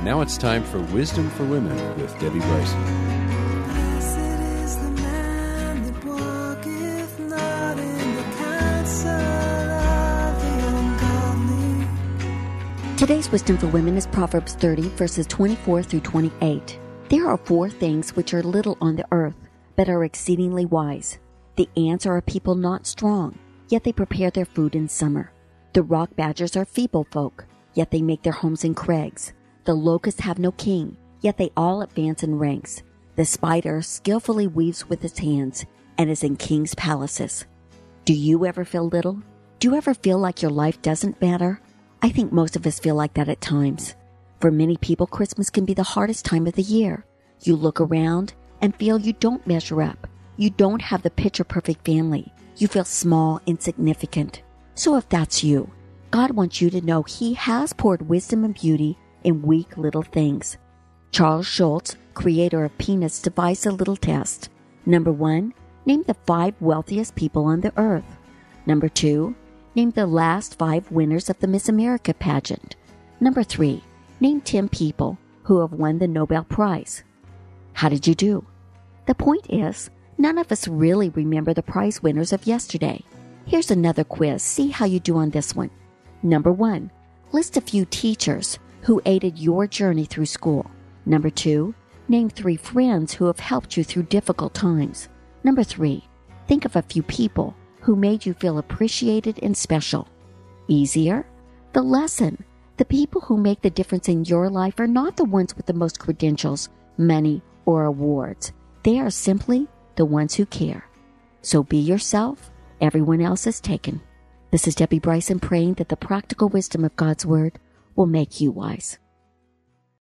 Now it's time for Wisdom for Women with Debbie Bryson. Blessed is the man that walketh not in the counsel of the ungodly. Today's Wisdom for Women is Proverbs 30, verses 24 through 28. There are 4 things which are little on the earth, but are exceedingly wise. The ants are a people not strong, yet they prepare their food in summer. The rock badgers are feeble folk, yet they make their homes in crags. The locusts have no king, yet they all advance in ranks. The spider skillfully weaves with its hands and is in kings' palaces. Do you ever feel little? Do you ever feel like your life doesn't matter? I think most of us feel like that at times. For many people, Christmas can be the hardest time of the year. You look around and feel you don't measure up. You don't have the picture-perfect family. You feel small, insignificant. So if that's you, God wants you to know He has poured wisdom and beauty in weak little things. Charles Schulz, creator of Peanuts, devised a little test. Number 1, name the 5 wealthiest people on the earth. Number 2, name the last 5 winners of the Miss America pageant. Number 3, name 10 people who have won the Nobel Prize. How did you do? The point is, none of us really remember the prize winners of yesterday. Here's another quiz. See how you do on this one. Number 1, list a few teachers who aided your journey through school. Number 2, name 3 friends who have helped you through difficult times. Number 3, think of a few people who made you feel appreciated and special. Easier? The lesson. The people who make the difference in your life are not the ones with the most credentials, money, or awards. They are simply the ones who care. So be yourself. Everyone else is taken. This is Debbie Bryson praying that the practical wisdom of God's Word will make you wise.